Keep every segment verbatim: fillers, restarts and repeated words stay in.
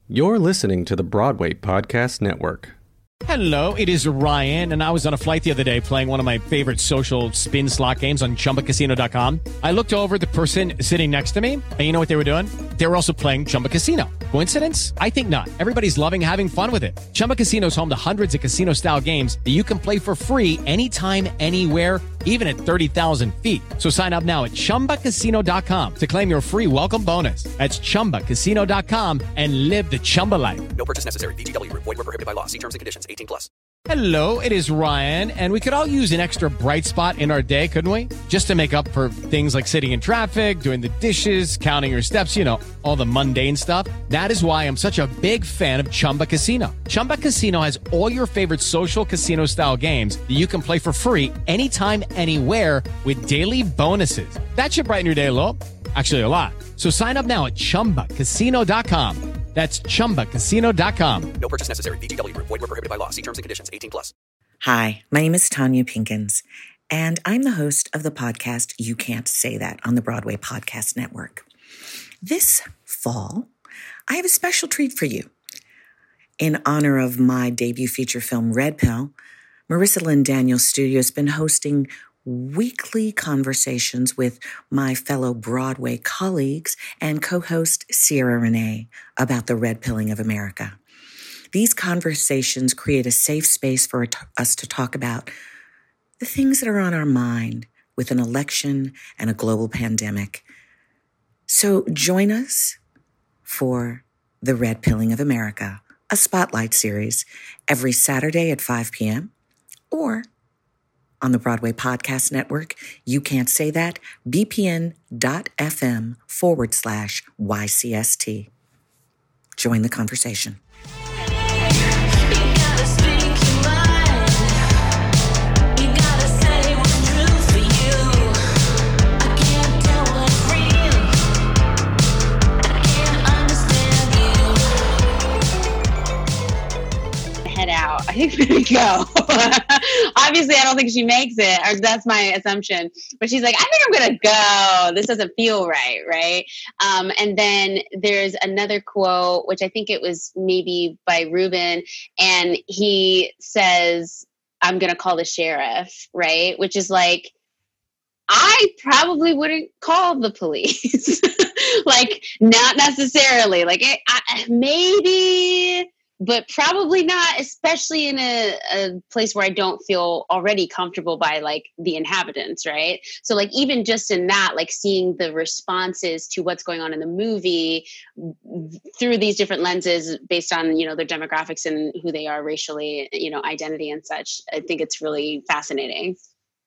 You're listening to the Broadway Podcast Network. Hello, it is Ryan, and I was on a flight the other day playing one of my favorite social spin slot games on Chumba Casino dot com. I looked over at the person sitting next to me, and you know what they were doing? They were also playing Chumba Casino. Coincidence? I think not. Everybody's loving having fun with it. Chumba Casino is home to hundreds of casino-style games that you can play for free anytime, anywhere, even at thirty thousand feet. So sign up now at Chumba Casino dot com to claim your free welcome bonus. That's Chumba Casino dot com and live the Chumba life. No purchase necessary. V G W. Void where prohibited by law. See terms and conditions. eighteen plus. Hello, it is Ryan, and we could all use an extra bright spot in our day, couldn't we? Just to make up for things like sitting in traffic, doing the dishes, counting your steps, you know, all the mundane stuff. That is why I'm such a big fan of Chumba Casino. Chumba Casino has all your favorite social casino-style games that you can play for free anytime, anywhere with daily bonuses. That should brighten your day a little. Actually, a lot. So sign up now at Chumba Casino dot com. That's Chumba Casino dot com. No purchase necessary. V G W. Void where prohibited by law. See terms and conditions. eighteen plus. Hi, my name is Tanya Pinkins, and I'm the host of the podcast You Can't Say That on the Broadway Podcast Network. This fall, I have a special treat for you. In honor of my debut feature film, Red Pill, Marissa Lynn Daniels Studio has been hosting weekly conversations with my fellow Broadway colleagues and co-host Sierra Renee about the red pilling of America. These conversations create a safe space for us to talk about the things that are on our mind with an election and a global pandemic. So join us for The Red Pilling of America, a spotlight series every Saturday at five p.m. or on the Broadway Podcast Network. You Can't Say That, bpn.fm forward slash YCST. Join the conversation. Out. I think she's gonna go. Obviously, I don't think she makes it, or that's my assumption. But she's like, I think I'm gonna go. This doesn't feel right, right? Um, and then there's another quote, which I think it was maybe by Ruben, and he says, "I'm gonna call the sheriff," right? Which is like, I probably wouldn't call the police. Like, not necessarily. Like, it, I, maybe. But probably not, especially in a, a place where I don't feel already comfortable by like the inhabitants, right? So like even just in that, like seeing the responses to what's going on in the movie through these different lenses based on, you know, their demographics and who they are racially, you know, identity and such, I think it's really fascinating.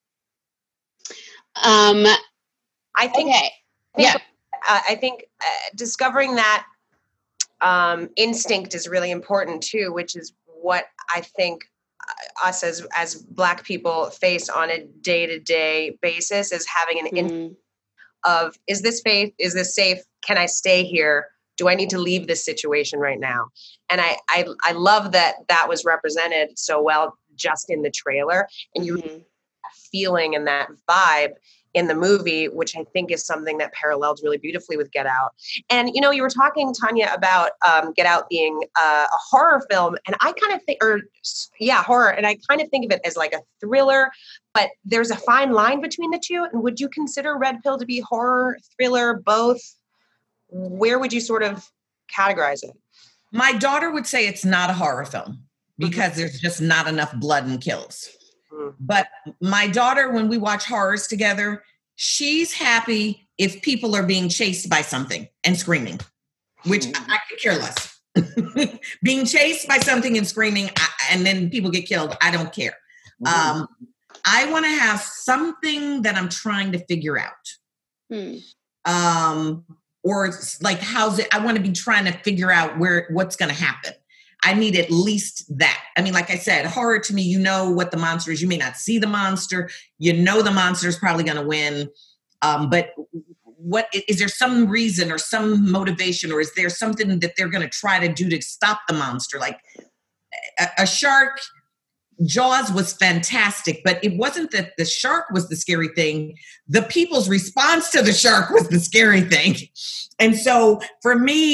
Um, I think, okay. I think yeah, uh, I think uh, discovering that Um, instinct is really important too, which is what I think us as as Black people face on a day-to-day basis, is having an mm-hmm. instinct of, is this safe? Is this safe? Can I stay here? Do I need to leave this situation right now? And I I, I love that that was represented so well just in the trailer, and you mm-hmm. feeling and that vibe in the movie, which I think is something that parallels really beautifully with Get Out. And, you know, you were talking, Tanya, about um, Get Out being uh, a horror film. And I kind of think, or yeah, horror. And I kind of think of it as like a thriller, but there's a fine line between the two. And would you consider Red Pill to be horror, thriller, both? Where would you sort of categorize it? My daughter would say it's not a horror film because mm-hmm. there's just not enough blood and kills. But my daughter, when we watch horrors together, she's happy if people are being chased by something and screaming, which I, I could care less. Being chased by something and screaming, I, and then people get killed, I don't care. Mm-hmm. Um, I want to have something that I'm trying to figure out. Mm. Um, or like, how's it? I want to be trying to figure out where what's going to happen. I need at least that. I mean, like I said, horror to me, you know what the monster is. You may not see the monster. You know the monster is probably going to win. Um, but what is there some reason or some motivation, or is there something that they're going to try to do to stop the monster? Like a, a shark, Jaws was fantastic, but it wasn't that the shark was the scary thing. The people's response to the shark was the scary thing. And so for me,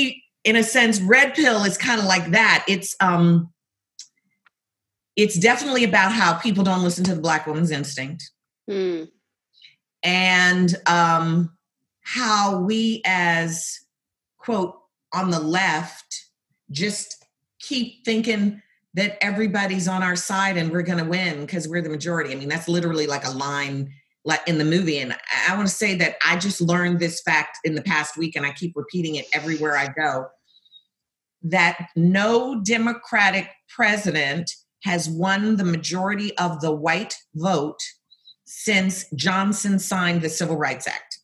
in a sense, Red Pill is kind of like that. It's um, it's definitely about how people don't listen to the Black woman's instinct, mm. and um, how we as, quote, on the left just keep thinking that everybody's on our side and we're going to win because we're the majority. I mean, that's literally like a line like in the movie. And I want to say that I just learned this fact in the past week, and I keep repeating it everywhere I go, that no Democratic president has won the majority of the white vote since Johnson signed the Civil Rights Act.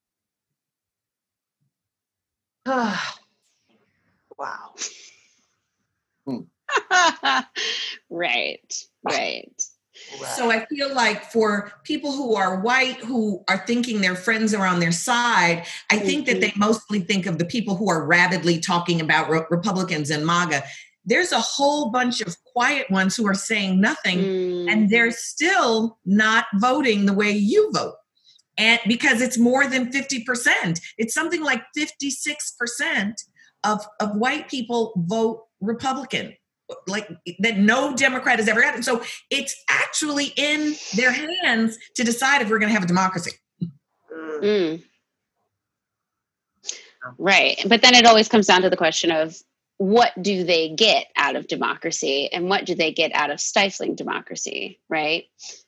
Wow. Hmm. right, right. So I feel like for people who are white, who are thinking their friends are on their side, I think mm-hmm. that they mostly think of the people who are rabidly talking about re- Republicans and MAGA. There's a whole bunch of quiet ones who are saying nothing, mm. and they're still not voting the way you vote. And because it's more than fifty percent, it's something like fifty-six percent of, of white people vote Republican, like that no Democrat has ever had. And so it's actually in their hands to decide if we're going to have a democracy. Mm. Right. But then it always comes down to the question of what do they get out of democracy and what do they get out of stifling democracy, right?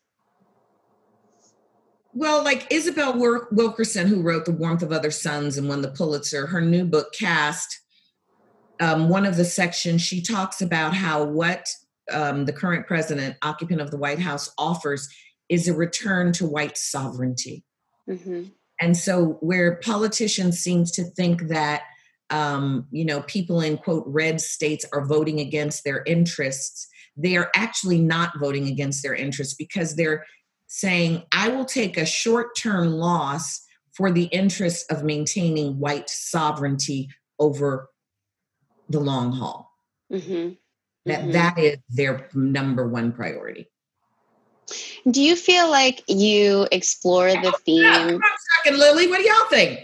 Well, like Isabel Wilkerson, who wrote The Warmth of Other Suns and won the Pulitzer, her new book, Caste, um, one of the sections, she talks about how what um, the current president, occupant of the White House, offers is a return to white sovereignty. Mm-hmm. And so where politicians seem to think that, um, you know, people in, quote, red states are voting against their interests, they are actually not voting against their interests because they're saying, I will take a short-term loss for the interest of maintaining white sovereignty over the long haul. Mm-hmm. That mm-hmm. that is their number one priority. Do you feel like you explore the theme? Yeah, come on a second, Lily. What do y'all think?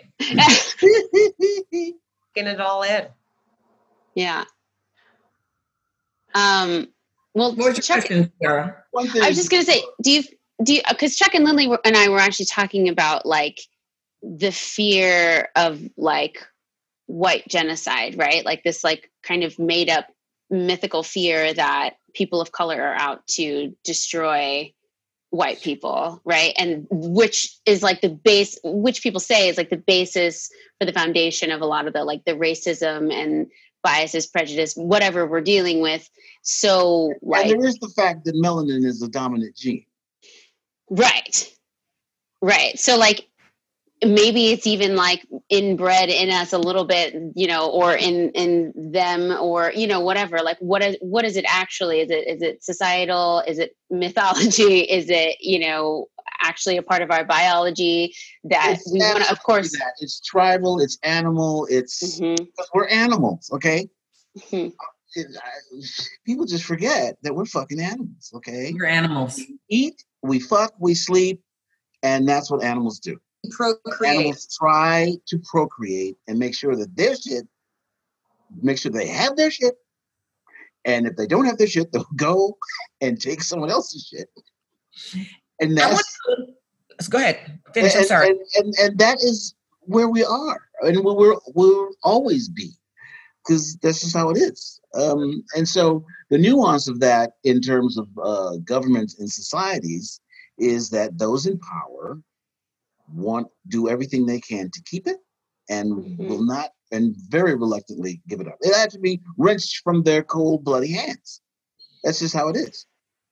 Getting it all in. Yeah. Um. Well, what's your Chuck, question, Sarah? One thing. I was just gonna say, do you do you, because Chuck and Lily were, and I were actually talking about like the fear of like white genocide, right? Like this, like kind of made up mythical fear that people of color are out to destroy white people, right? And which is like the base, which people say is like the basis for the foundation of a lot of the like the racism and biases, prejudice, whatever we're dealing with. So like, and there is the fact that melanin is a dominant gene. Right. Right. So like, maybe it's even like inbred in us a little bit, you know, or in, in them, or, you know, whatever, like what is, what is it actually? Is it, is it societal? Is it mythology? Is it, you know, actually a part of our biology that it's we want to, of course, that. It's tribal, it's animal, it's, mm-hmm. we're animals. Okay. Mm-hmm. It, I, people just forget that we're fucking animals. Okay. We're animals. We eat, we fuck, we sleep. And that's what animals do. Procreate. Animals try to procreate and make sure that their shit, make sure they have their shit. And if they don't have their shit, they'll go and take someone else's shit. And that's to, let's go ahead. Finish. And, I'm sorry. And, and, and that is where we are, and we'll, we'll, we'll always be, because that's just how it is. Um, and so the nuance of that in terms of uh, governments and societies is that those in power want do everything they can to keep it, and mm-hmm. will not, and very reluctantly give it up. It had to be wrenched from their cold, bloody hands. That's just how it is.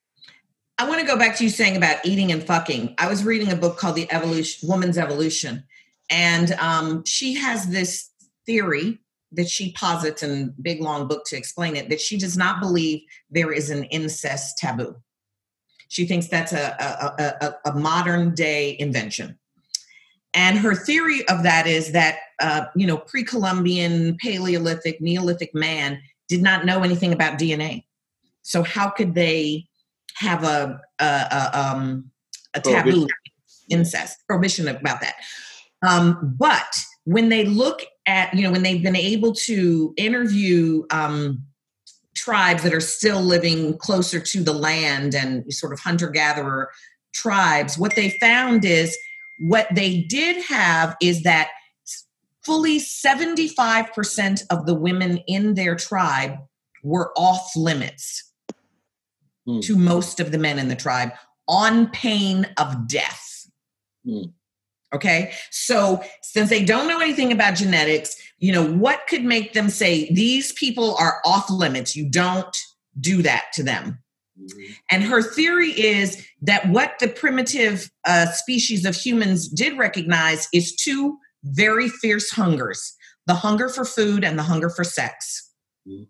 I want to go back to you saying about eating and fucking. I was reading a book called The Evolution, Woman's Evolution, and um, she has this theory that she posits in a big, long book to explain it, that she does not believe there is an incest taboo. She thinks that's a, a, a, a modern day invention. And her theory of that is that, uh, you know, pre-Columbian, Paleolithic, Neolithic man did not know anything about D N A. So how could they have a, a, a, um, a taboo, incest, prohibition about that? Um, but when they look at, you know, when they've been able to interview um, tribes that are still living closer to the land and sort of hunter-gatherer tribes, what they found is what they did have is that fully seventy-five percent of the women in their tribe were off limits mm. to most of the men in the tribe on pain of death. Mm. Okay. So since they don't know anything about genetics, you know, what could make them say these people are off limits? You don't do that to them. Mm-hmm. And her theory is that what the primitive uh, species of humans did recognize is two very fierce hungers, the hunger for food and the hunger for sex. Mm-hmm.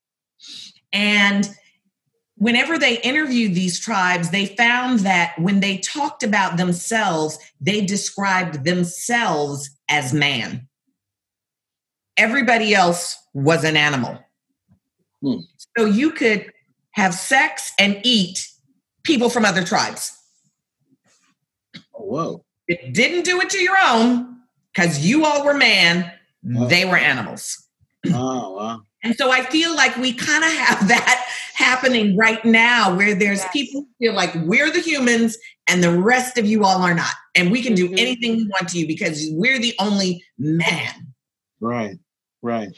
And whenever they interviewed these tribes, they found that when they talked about themselves, they described themselves as man. Everybody else was an animal. Mm. So you could have sex and eat people from other tribes. Oh, whoa. It didn't do it to your own because you all were man. Oh. They were animals. Oh, wow. And so I feel like we kind of have that happening right now where there's yes. people who feel like we're the humans and the rest of you all are not. And we can do mm-hmm. anything we want to you because we're the only man. Right, right.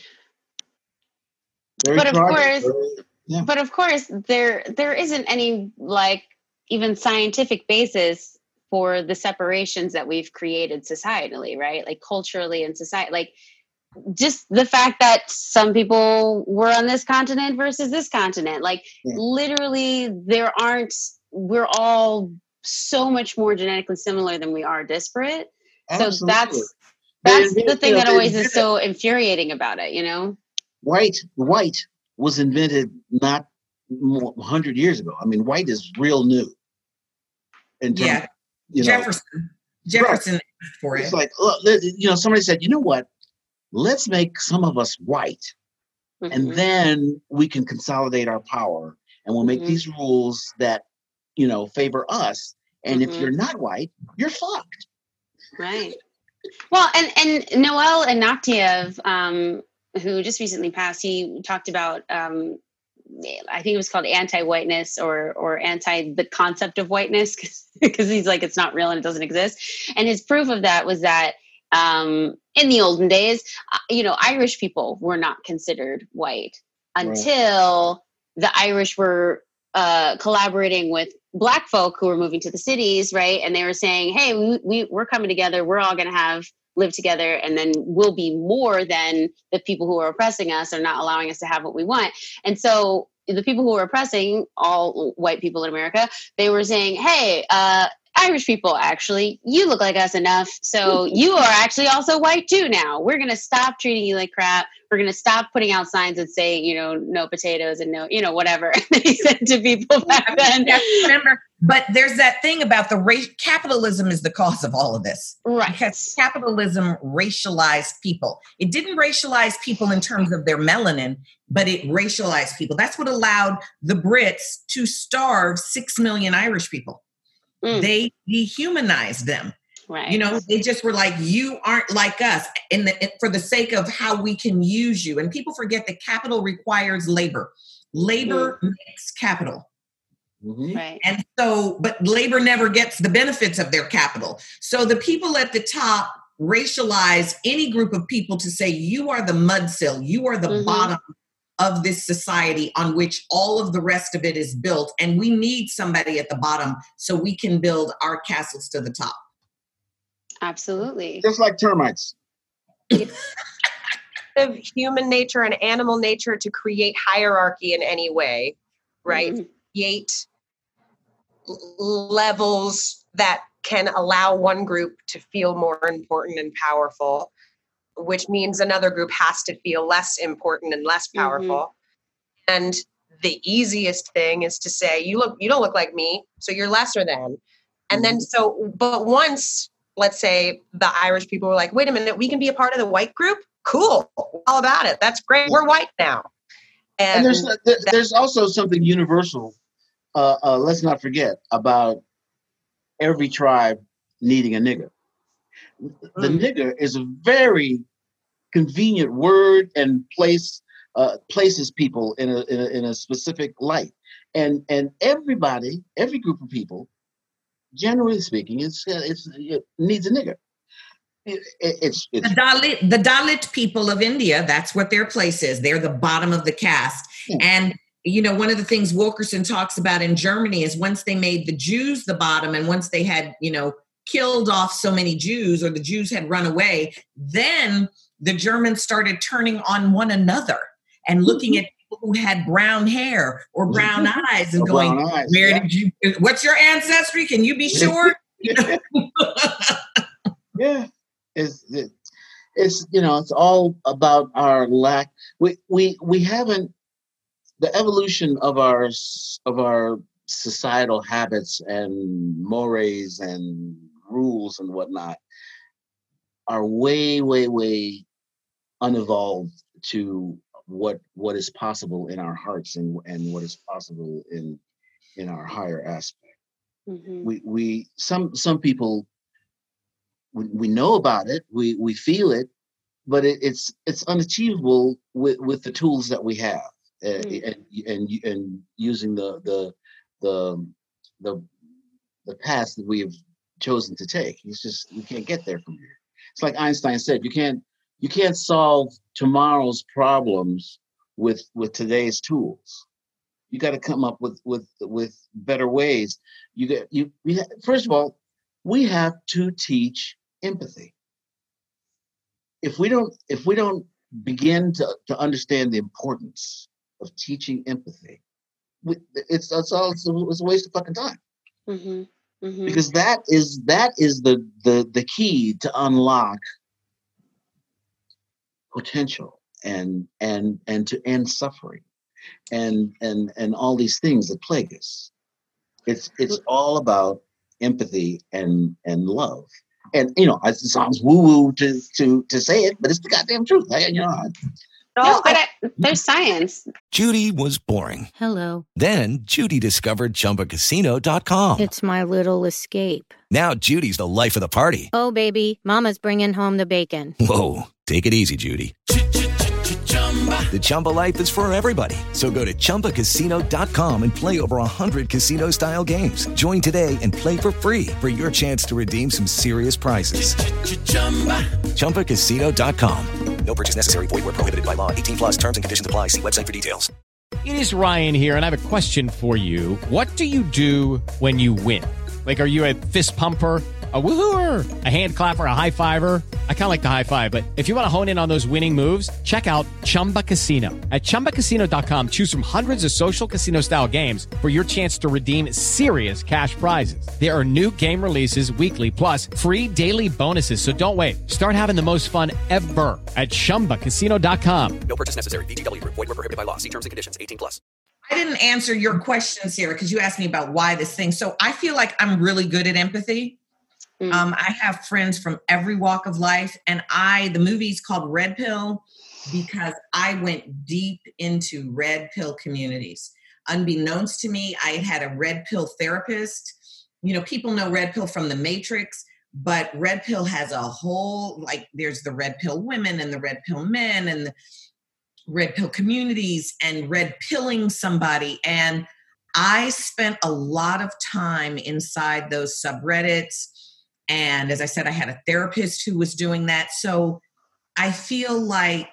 Very but of course, yeah. but of course, there there isn't any like even scientific basis for the separations that we've created societally, right? Like culturally and society, like just the fact that some people were on this continent versus this continent, like yeah. literally there aren't, we're all so much more genetically similar than we are disparate. Absolutely. So that's, that's the thing that always is so infuriating about it, you know? White, white was invented not one hundred years ago. I mean, white is real new. In terms, yeah. You know, Jefferson. Jefferson right. for it. It's like, look, you know, somebody said, you know what? Let's make some of us white, mm-hmm. and then we can consolidate our power, and we'll make mm-hmm. these rules that, you know, favor us. And mm-hmm. if you're not white, you're fucked. Right. Well, and, and Noel Ignatieff, um, who just recently passed, he talked about, um, I think it was called anti-whiteness or or anti the concept of whiteness, because he's like, it's not real and it doesn't exist. And his proof of that was that um, in the olden days, uh, you know, Irish people were not considered white until right. the Irish were uh, collaborating with Black folk who were moving to the cities, right? And they were saying, hey, we, we, we're coming together. We're all going to have live together, and then we'll be more than the people who are oppressing us or not allowing us to have what we want. And so the people who were oppressing all white people in America, they were saying, hey, uh, Irish people, actually, you look like us enough. So you are actually also white too now. We're going to stop treating you like crap. We're going to stop putting out signs that say, you know, no potatoes and no, you know, whatever they said to people back then. Remember, but there's that thing about the race. Capitalism is the cause of all of this. Right. Because capitalism racialized people. It didn't racialize people in terms of their melanin, but it racialized people. That's what allowed the Brits to starve six million Irish people. Mm. They dehumanized them. Right. You know, they just were like, you aren't like us in the, for the sake of how we can use you. And people forget that capital requires labor. Labor mm. makes capital. Mm-hmm. Right. And so, but labor never gets the benefits of their capital. So the people at the top racialize any group of people to say, you are the mudsill, you are the mm-hmm. bottom of this society on which all of the rest of it is built. And we need somebody at the bottom so we can build our castles to the top. Absolutely. Just like termites. Of human nature and animal nature to create hierarchy in any way, right? Mm-hmm. Create levels that can allow one group to feel more important and powerful, which means another group has to feel less important and less powerful. Mm-hmm. And the easiest thing is to say, you look, you don't look like me, so you're lesser than. And mm-hmm. then so, but once, let's say the Irish people were like, wait a minute, we can be a part of the white group? Cool. All about it. That's great. We're white now. And, and there's, there's, there's also something universal. Uh, uh, let's not forget about every tribe needing a nigger. The mm. nigger is a very convenient word and place uh, places people in a, in a in a specific light, and and everybody, every group of people, generally speaking, it's it's it needs a nigger. It, it, it's, it's the Dalit the Dalit people of India. That's what their place is. They're the bottom of the caste, yeah. and. You know, one of the things Wilkerson talks about in Germany is once they made the Jews the bottom, and once they had, you know, killed off so many Jews, or the Jews had run away, then the Germans started turning on one another and looking at people who had brown hair or brown eyes and or going, eyes, where yeah. did you, what's your ancestry? Can you be sure? Yeah, it's, it, it's, you know, it's all about our lack. We, we, we haven't, the evolution of our of our societal habits and mores and rules and whatnot are way, way, way unevolved to what what is possible in our hearts and, and what is possible in in our higher aspect. Mm-hmm. We we some some people we, we know about it, we we feel it, but it, it's it's unachievable with, with the tools that we have. Uh, mm. and, and and using the the the the the path that we have chosen to take, it's just we can't get there from here. It's like Einstein said: you can't you can't solve tomorrow's problems with with today's tools. You got to come up with with with better ways. You get you. We ha- first of all, we have to teach empathy. If we don't if we don't begin to to understand the importance of teaching empathy, it's that's all. It's a, it's a waste of fucking time. Mm-hmm. Mm-hmm. Because that is that is the the the key to unlock potential and and and to end suffering and and and all these things that plague us. It's it's all about empathy and and love. And you know, it sounds woo woo to to to say it, but it's the goddamn truth. I, you know. I, No, but I, there's science. Judy was boring. Hello. Then Judy discovered Chumba Casino dot com. It's my little escape. Now Judy's the life of the party. Oh, baby, mama's bringing home the bacon. Whoa, take it easy, Judy. The Chumba life is for everybody. So go to Chumba Casino dot com and play over one hundred casino-style games. Join today and play for free for your chance to redeem some serious prizes. Chumba Casino dot com. No purchase necessary. Void where prohibited by law. eighteen plus terms and conditions apply. See website for details. It is Ryan here, and I have a question for you. What do you do when you win? Like, are you a fist pumper, a woohooer, a hand clapper, a high fiver? I kind of like the high five, but if you want to hone in on those winning moves, check out Chumba Casino. At Chumba Casino dot com, choose from hundreds of social casino-style games for your chance to redeem serious cash prizes. There are new game releases weekly, plus free daily bonuses. So don't wait. Start having the most fun ever at Chumba Casino dot com. No purchase necessary. V G W. Void where prohibited by law. See terms and conditions. eighteen plus. I didn't answer your question, Sarah, because you asked me about why this thing. So I feel like I'm really good at empathy. Mm. Um, I have friends from every walk of life. And I, the movie's called Red Pill because I went deep into red pill communities. Unbeknownst to me, I had a red pill therapist. You know, people know red pill from the Matrix, but red pill has a whole, like there's the red pill women and the red pill men and the red pill communities and red pilling somebody. And I spent a lot of time inside those subreddits. And as I said, I had a therapist who was doing that. So I feel like,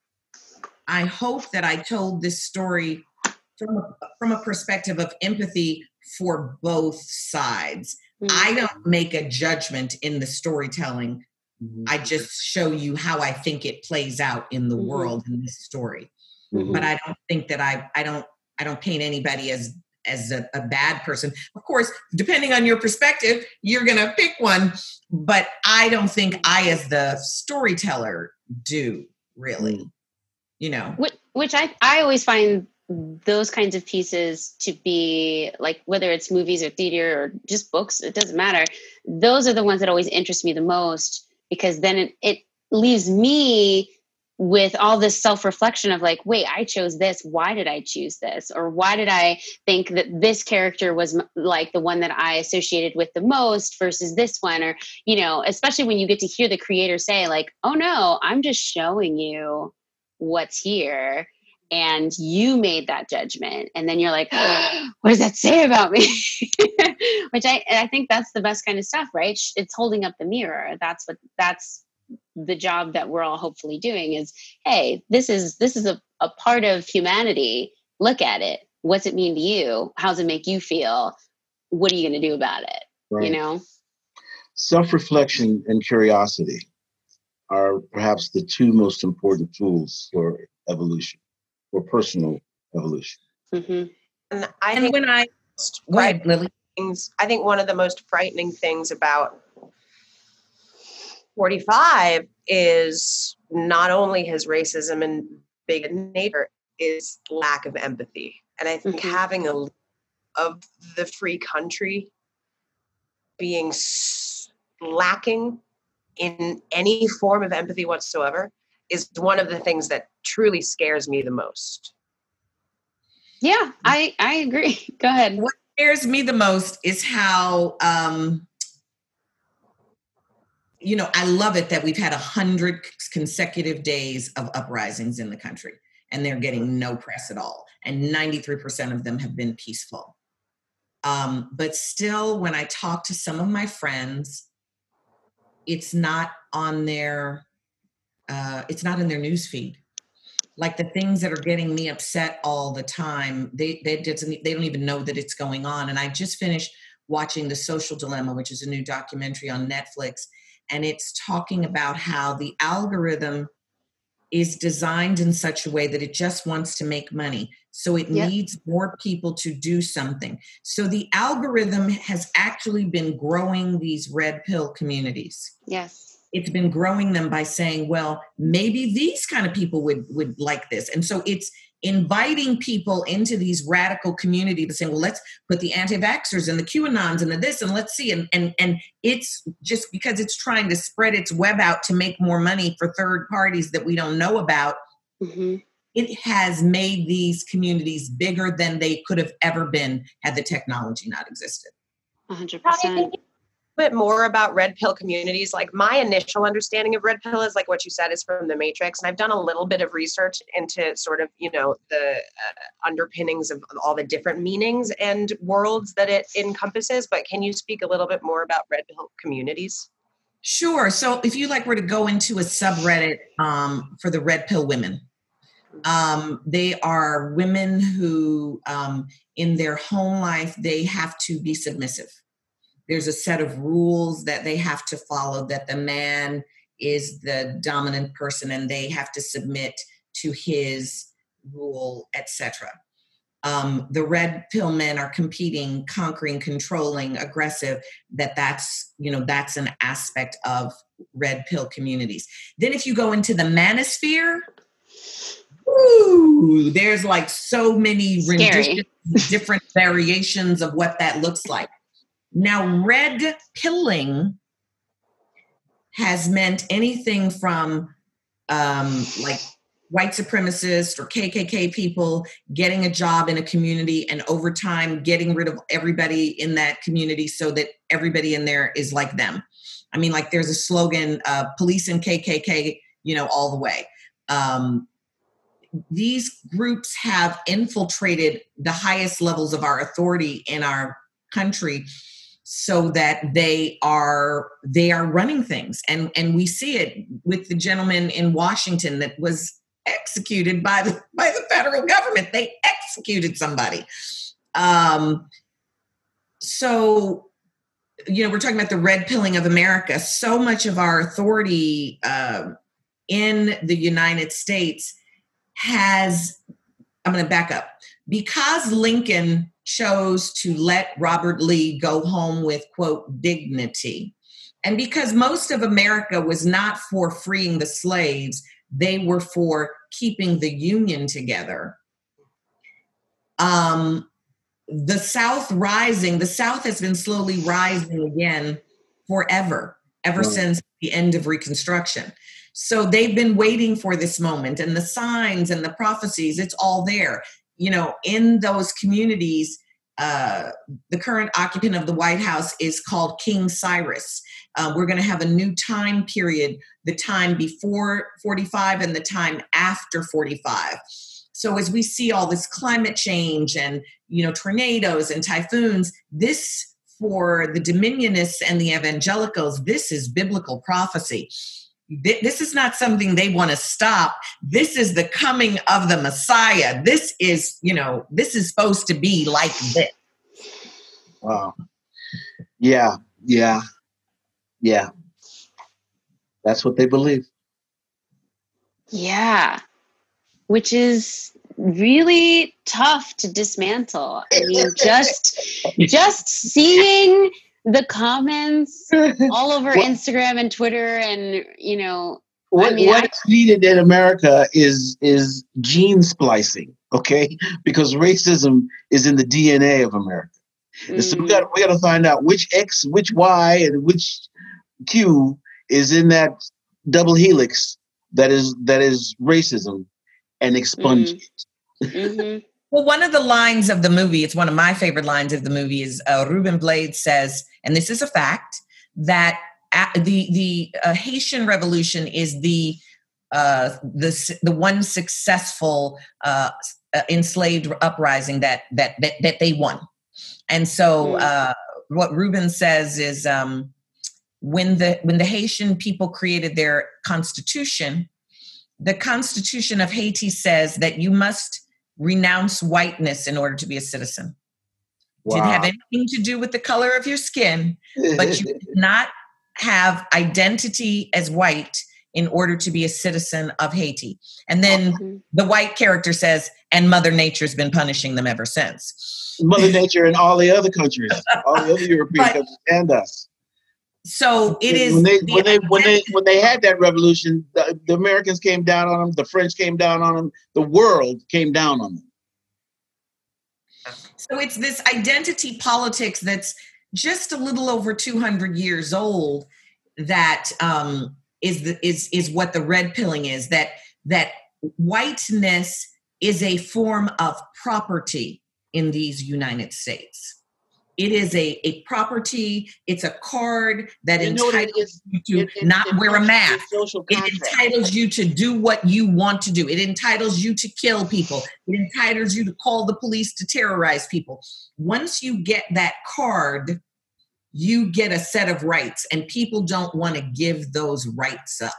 I hope that I told this story from a, from a perspective of empathy for both sides. Mm-hmm. I don't make a judgment in the storytelling. Mm-hmm. I just show you how I think it plays out in the mm-hmm. world in this story. Mm-hmm. But I don't think that I, I don't, I don't paint anybody as, as a, a bad person. Of course, depending on your perspective, you're going to pick one, but I don't think I, as the storyteller, do really, mm-hmm. you know, which, which I, I always find those kinds of pieces to be like, whether it's movies or theater or just books, it doesn't matter. Those are the ones that always interest me the most, because then it, it leaves me with all this self-reflection of like, wait, I chose this. Why did I choose this? Or why did I think that this character was m- like the one that I associated with the most versus this one? Or, you know, especially when you get to hear the creator say like, oh no, I'm just showing you what's here. And you made that judgment. And then you're like, oh, what does that say about me? Which I, I think that's the best kind of stuff, right? It's holding up the mirror. That's what, that's the job that we're all hopefully doing is, hey, this is, this is a, a part of humanity. Look at it. What's it mean to you? How does it make you feel? What are you going to do about it? Right. You know? Self-reflection and curiosity are perhaps the two most important tools for evolution, for personal evolution. Mm-hmm. And I and think when I, go ahead, Lily. Things, I think one of the most frightening things about forty-five is not only his racism and bigot nature, is lack of empathy. And I think mm-hmm. having a of the free country being s- lacking in any form of empathy whatsoever is one of the things that truly scares me the most. Yeah, I, I agree. Go ahead. What scares me the most is how, um, you know, I love it that we've had a hundred consecutive days of uprisings in the country and they're getting no press at all. And ninety-three percent of them have been peaceful. Um, but still, when I talk to some of my friends, it's not on their, uh, it's not in their news feed. Like the things that are getting me upset all the time, they they, doesn't, they don't even know that it's going on. And I just finished watching The Social Dilemma, which is a new documentary on Netflix. And it's talking about how the algorithm is designed in such a way that it just wants to make money. So it yep. needs more people to do something. So the algorithm has actually been growing these red pill communities. Yes. It's been growing them by saying, well, maybe these kind of people would, would like this. And so it's inviting people into these radical communities to say, well, let's put the anti-vaxxers and the QAnons and the this, and let's see. And, and, and it's just because it's trying to spread its web out to make more money for third parties that we don't know about. Mm-hmm. It has made these communities bigger than they could have ever been had the technology not existed. one hundred percent. Bit more about red pill communities. Like my initial understanding of red pill is like what you said is from the Matrix. And I've done a little bit of research into sort of, you know, the uh, underpinnings of all the different meanings and worlds that it encompasses. But can you speak a little bit more about red pill communities? Sure. So if you like were to go into a subreddit um, for the red pill women, um, they are women who um, in their home life, they have to be submissive. There's a set of rules that they have to follow, that the man is the dominant person and they have to submit to his rule, et cetera. Um, the red pill men are competing, conquering, controlling, aggressive, that that's, you know, that's an aspect of red pill communities. Then if you go into the manosphere, ooh, there's like so many renditions, different variations of what that looks like. Now, red pilling has meant anything from um, like white supremacists or K K K people getting a job in a community and over time getting rid of everybody in that community so that everybody in there is like them. I mean, like there's a slogan, uh, police and K K K, you know, all the way. Um, these groups have infiltrated the highest levels of our authority in our country so that they are they are running things. And, and we see it with the gentleman in Washington that was executed by the, by the federal government. They executed somebody. Um, so, you know, we're talking about the red pilling of America. So much of our authority uh, in the United States has, I'm going to back up. Because Lincoln chose to let Robert Lee go home with, quote, dignity, and because most of America was not for freeing the slaves, they were for keeping the Union together. Um, the South rising, the South has been slowly rising again forever, ever right. since the end of Reconstruction. So they've been waiting for this moment, and the signs and the prophecies, it's all there. You know, in those communities, uh, the current occupant of the White House is called King Cyrus. Uh, we're going to have a new time period, the time before forty-five and the time after forty-five. So as we see all this climate change and, you know, tornadoes and typhoons, this for the Dominionists and the evangelicals, this is biblical prophecy. This is not something they want to stop. This is the coming of the Messiah. This is, you know, this is supposed to be like this. Wow. Yeah, yeah, yeah. That's what they believe. Yeah. Which is really tough to dismantle. I mean, just just seeing the comments all over what, Instagram and Twitter, and you know, what, I mean, what's I, needed in America is is gene splicing, okay? Because racism is in the D N A of America. Mm. So we got we got to find out which X, which Y, and which Q is in that double helix that is that is racism, and expunge mm. it. Mm-hmm. Well, one of the lines of the movie, it's one of my favorite lines of the movie, is uh, Ruben Blades says, and this is a fact, that at the the uh, Haitian Revolution is the uh, the the one successful uh, uh, enslaved uprising that that that, that they won. And so, uh, what Ruben says is, um, when the when the Haitian people created their constitution, the Constitution of Haiti says that you must renounce whiteness in order to be a citizen. Wow. Didn't have anything to do with the color of your skin, but you did not have identity as white in order to be a citizen of Haiti. And then mm-hmm. the white character says, and Mother Nature's been punishing them ever since. Mother Nature and all the other countries, all the other European but, countries and us. So it is when they when they when they when they had that revolution, the, the Americans came down on them, the French came down on them, the world came down on them. So it's this identity politics that's just a little over two hundred years old. That um, is the is is what the red pilling is. That that whiteness is a form of property in these United States. It is a, a property. It's a card that you entitles you to it, it, not it, wear a mask. It entitles you to do what you want to do. It entitles you to kill people. It entitles you to call the police to terrorize people. Once you get that card, you get a set of rights, and people don't want to give those rights up.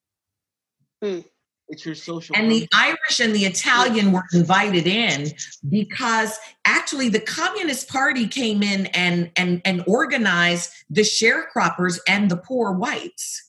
Hmm. It's your social. And the Irish and the Italian were invited in because actually the Communist Party came in and, and, and organized the sharecroppers and the poor whites.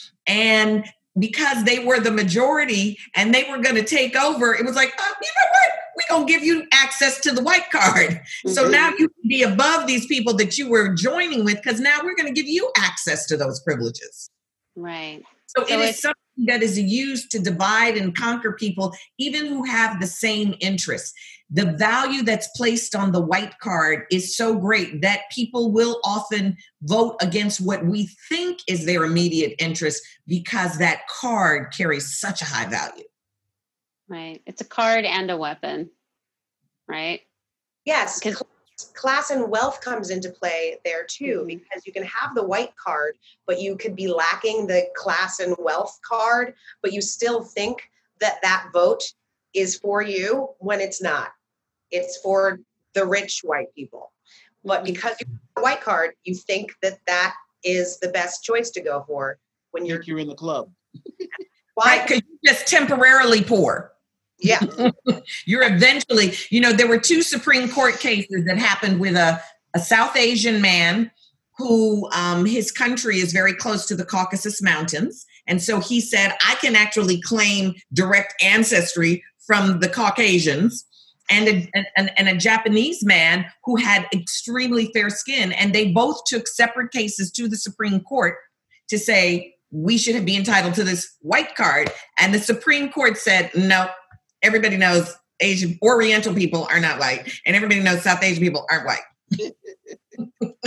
And because they were the majority and they were going to take over, it was like, oh, you know what? We're going to give you access to the white card. Mm-hmm. So now you can be above these people that you were joining with, because now we're going to give you access to those privileges. Right. So, so it is something that is used to divide and conquer people, even who have the same interests. The value that's placed on the white card is so great that people will often vote against what we think is their immediate interest because that card carries such a high value. Right. It's a card and a weapon, right? Yes. Class and wealth comes into play there too, mm-hmm. because you can have the white card, but you could be lacking the class and wealth card, but you still think that that vote is for you when it's not. It's for the rich white people. But because you have a white card, you think that that is the best choice to go for when you're, you're in the club. Why? Because you're just temporarily poor. Yeah. You're eventually, you know, there were two Supreme Court cases that happened with a, a South Asian man who um, his country is very close to the Caucasus Mountains. And so he said, I can actually claim direct ancestry from the Caucasians. And a, and, and a Japanese man who had extremely fair skin. And they both took separate cases to the Supreme Court to say, we should be entitled to this white card. And the Supreme Court said, no. Everybody knows Asian, Oriental people are not white, and everybody knows South Asian people aren't white.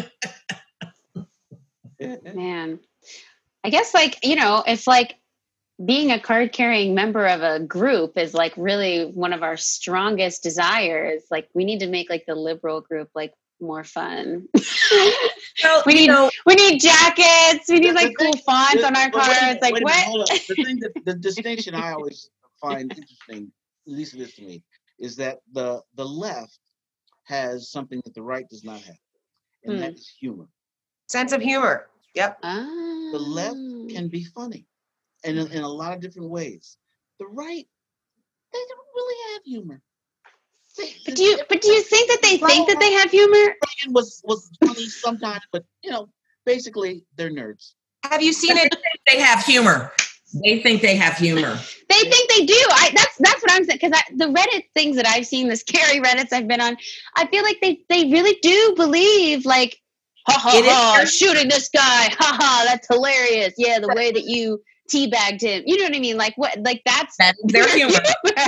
Man, I guess like, you know, if like being a card carrying member of a group is like really one of our strongest desires. Like we need to make like the liberal group like more fun. Well, we need you know, we need jackets. We need The- like the thing- cool fonts the- on our but wait a cards. minute, Like wait a minute, what? hold up. The thing that the distinction I always find interesting, at least it is to me, is that the the left has something that the right does not have, and Hmm. that is humor. Sense of humor. Yep. Ah. The left can be funny, and in, in a lot of different ways. The right, they don't really have humor. They- But do you but do you think that they think that they have humor? Reagan was was funny sometimes, but you know, basically they're nerds. Have you seen it? they have humor. They think they have humor. They think they do. I that's that's what I'm saying. Because the Reddit things that I've seen, the scary Reddits I've been on, I feel like they they really do believe like, ha ha It is ha, true. shooting this guy, ha ha, that's hilarious. Yeah, the way that you teabagged him. You know what I mean? Like what? Like that's That is their humor.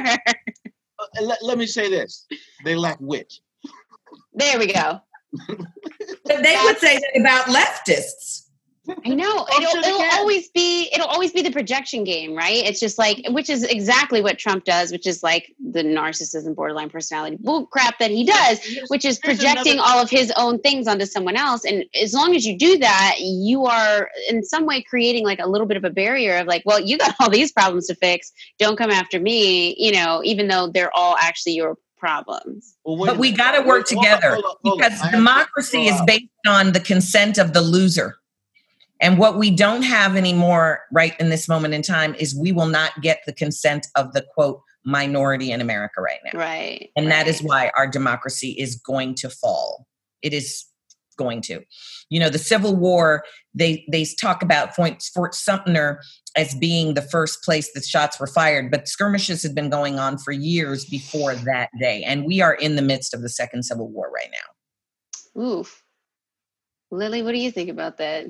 Uh, let, let me say this: they lack wit. There we go. But they would say that about leftists. I know. I'm It'll, sure they it'll can. always be it'll always be the projection game, right? It's just like, which is exactly what Trump does, which is like the narcissism, borderline personality bull crap that he does, which is Here's projecting another- all of his own things onto someone else. And as long as you do that, you are in some way creating like a little bit of a barrier of like, well, you got all these problems to fix. Don't come after me, you know, even though they're all actually your problems. Well, wait But a we minute. got to work Hold on, together hold on, hold on. because I have to democracy throw is out- based on the consent of the loser. And what we don't have anymore right in this moment in time is we will not get the consent of the quote minority in America right now. Right. And that is right. why our democracy is going to fall. It is going to. You know, the Civil War, they they talk about Fort, Fort Sumter as being the first place that shots were fired, but skirmishes had been going on for years before that day. And we are in the midst of the Second Civil War right now. Oof. Lily, what do you think about that?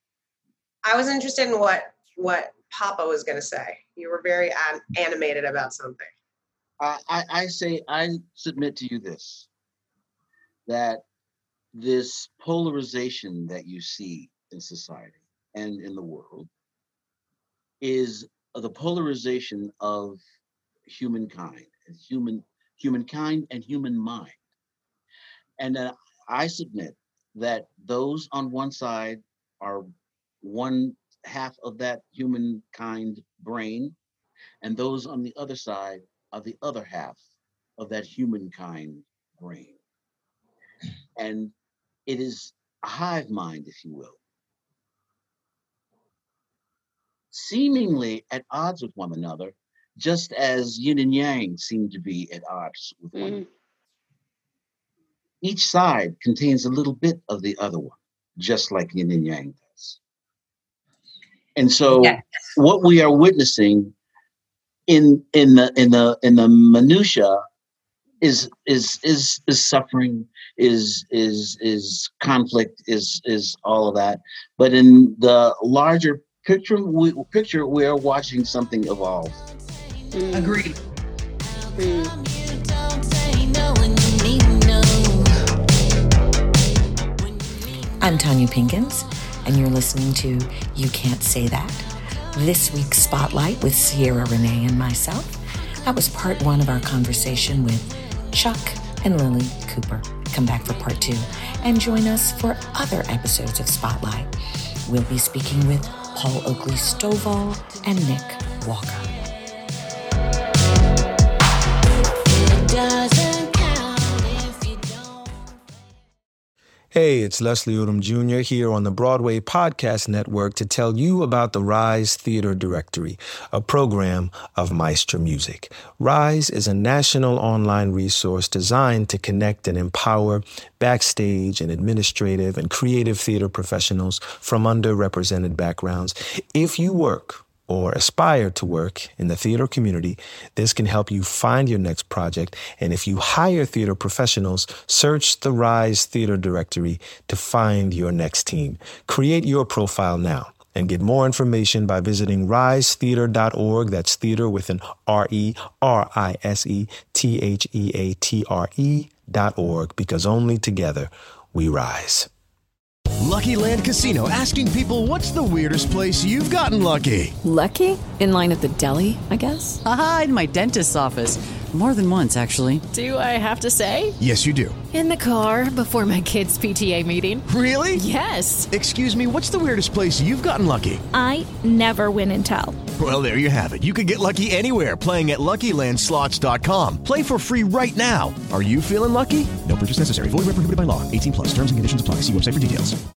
I was interested in what what Papa was going to say. You were very an- animated about something. I, I, I say, I submit to you this, that this polarization that you see in society and in the world is the polarization of humankind, human humankind and human mind. And uh, I submit that those on one side are one half of that humankind brain, and those on the other side are the other half of that humankind brain. And it is a hive mind, if you will, seemingly at odds with one another, just as yin and yang seem to be at odds with one Mm. another. Each side contains a little bit of the other one, just like yin and yang does. And so Yes. what we are witnessing in in the in the in the minutia is is is is suffering, is is is conflict, is is all of that. But in the larger picture, we picture we are watching something evolve. Mm. Agreed. Mm. I'm Tanya Pinkins, and you're listening to You Can't Say That. This week's Spotlight with Sierra Renee and myself. That was part one of our conversation with Chuck and Lily Cooper. Come back for part two and join us for other episodes of Spotlight. We'll be speaking with Paul Oakley Stovall and Nick Walker. Hey, it's Leslie Odom Junior here on the Broadway Podcast Network to tell you about the Rise Theater Directory, a program of Maestro Music. Rise is a national online resource designed to connect and empower backstage and administrative and creative theater professionals from underrepresented backgrounds. If you work or aspire to work in the theater community, this can help you find your next project. And if you hire theater professionals, search the Rise Theater Directory to find your next team. Create your profile now and get more information by visiting rise theater dot org. That's theater with an R E, R I S E, T H E A T R E dot org, because only together we rise. Lucky Land Casino, asking people, what's the weirdest place you've gotten lucky? Lucky? In line at the deli, I guess? Aha, in my dentist's office. More than once, actually. Do I have to say? Yes, you do. In the car before my kids' P T A meeting. Really? Yes. Excuse me, what's the weirdest place you've gotten lucky? I never win and tell. Well, there you have it. You can get lucky anywhere, playing at Lucky Land Slots dot com. Play for free right now. Are you feeling lucky? No purchase necessary. Void where prohibited by law. eighteen plus. Terms and conditions apply. See website for details.